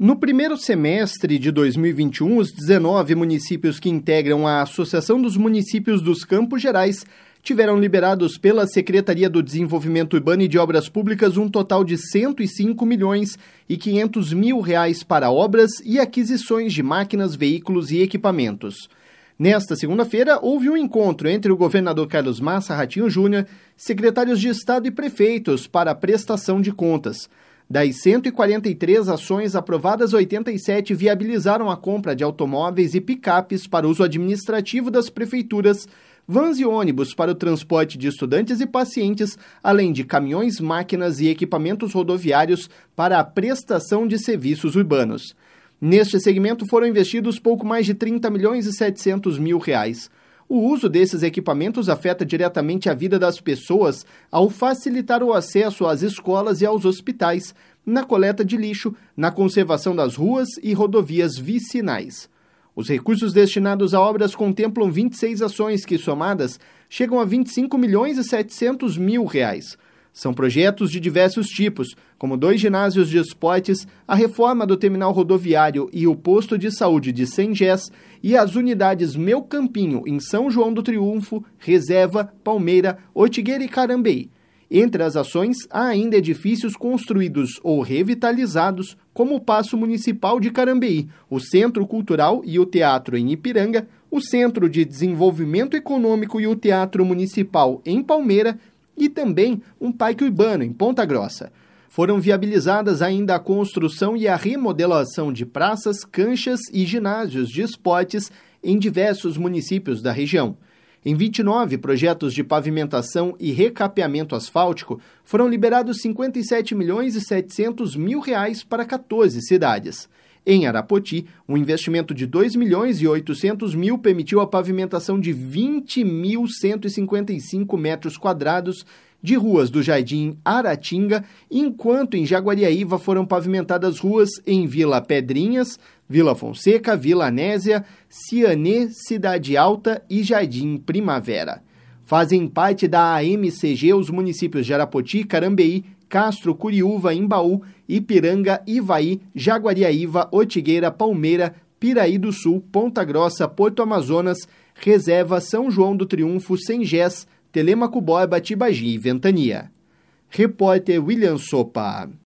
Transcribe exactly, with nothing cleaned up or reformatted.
No primeiro semestre de dois mil e vinte e um, os dezenove municípios que integram a Associação dos Municípios dos Campos Gerais tiveram liberados pela Secretaria do Desenvolvimento Urbano e de Obras Públicas um total de cento e cinco milhões e quinhentos mil reais para obras e aquisições de máquinas, veículos e equipamentos. Nesta segunda-feira, houve um encontro entre o governador Carlos Massa Ratinho Júnior, secretários de Estado e prefeitos para a prestação de contas. Das cento e quarenta e três ações aprovadas, oitenta e sete viabilizaram a compra de automóveis e picapes para uso administrativo das prefeituras, vans e ônibus para o transporte de estudantes e pacientes, além de caminhões, máquinas e equipamentos rodoviários para a prestação de serviços urbanos. Neste segmento foram investidos pouco mais de trinta milhões e setecentos mil reais. O uso desses equipamentos afeta diretamente a vida das pessoas ao facilitar o acesso às escolas e aos hospitais, na coleta de lixo, na conservação das ruas e rodovias vicinais. Os recursos destinados a obras contemplam vinte e seis ações que, somadas, chegam a vinte e cinco milhões e setecentos mil reais. São projetos de diversos tipos, como dois ginásios de esportes, a reforma do terminal rodoviário e o posto de saúde de Sengés e as unidades Meu Campinho em São João do Triunfo, Reserva, Palmeira, Ortigueira e Carambeí. Entre as ações, há ainda edifícios construídos ou revitalizados, como o Paço Municipal de Carambeí, o Centro Cultural e o Teatro em Ipiranga, o Centro de Desenvolvimento Econômico e o Teatro Municipal em Palmeira, e também um parque urbano em Ponta Grossa. Foram viabilizadas ainda a construção e a remodelação de praças, canchas e ginásios de esportes em diversos municípios da região. Em vinte e nove projetos de pavimentação e recapeamento asfáltico, foram liberados cinquenta e sete milhões e setecentos mil reais para quatorze cidades. Em Arapoti, um investimento de dois milhões e oitocentos mil permitiu a pavimentação de vinte mil cento e cinquenta e cinco metros quadrados de ruas do Jardim Aratinga, enquanto em Jaguariaíva foram pavimentadas ruas em Vila Pedrinhas, Vila Fonseca, Vila Anésia, Cianê, Cidade Alta e Jardim Primavera. Fazem parte da A M C G os municípios de Arapoti, Carambeí, Castro, Curiúva, Imbaú, Ipiranga, Ivaí, Jaguariaíva, Ortigueira, Palmeira, Piraí do Sul, Ponta Grossa, Porto Amazonas, Reserva, São João do Triunfo, Sengés, Telêmaco Borba, Tibagi e Ventania. Repórter William Sopa.